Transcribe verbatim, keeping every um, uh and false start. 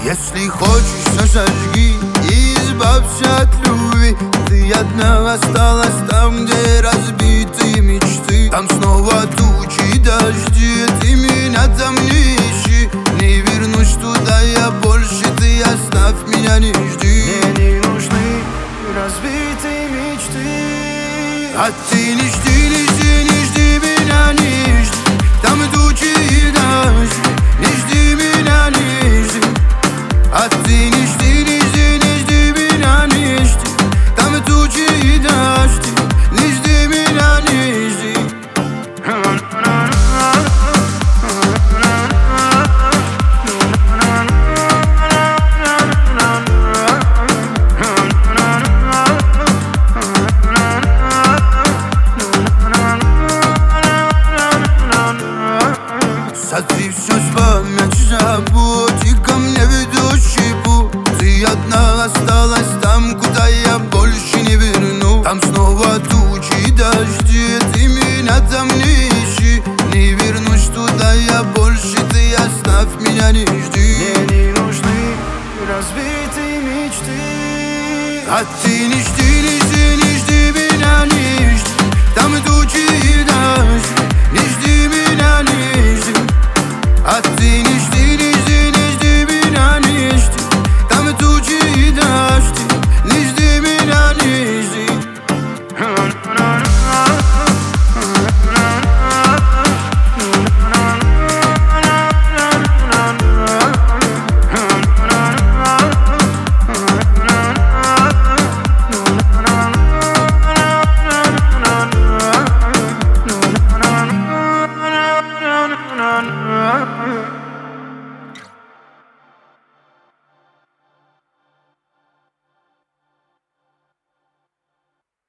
Если хочешь, сожги и избавься от любви. Ты одна осталась там, где разбиты мечты. Там снова тучи, дожди, ты меня там не ищи. Не вернусь туда я больше, ты оставь меня, не жди. Мне не нужны разбитые мечты. А ты не жди, не жди, не жди меня, не жди. Там тучи и дожди, не жди меня, не жди. А ты не жди, не жди, не жди меня, не жди. Там тучи и дожди, не жди меня, не жди. Сотри все с памяти, забудь и ко мне ведущий путь. Ты одна осталась там, куда я больше не верну. Там снова тучи и дожди, ты меня там не ищи. Не вернусь туда я больше, ты оставь меня, не жди. Мне не нужны разбитые мечты. А ты не жди, не жди, не жди меня, не жди. Там тучи и дожди, не жди меня, не жди. А ты не жди.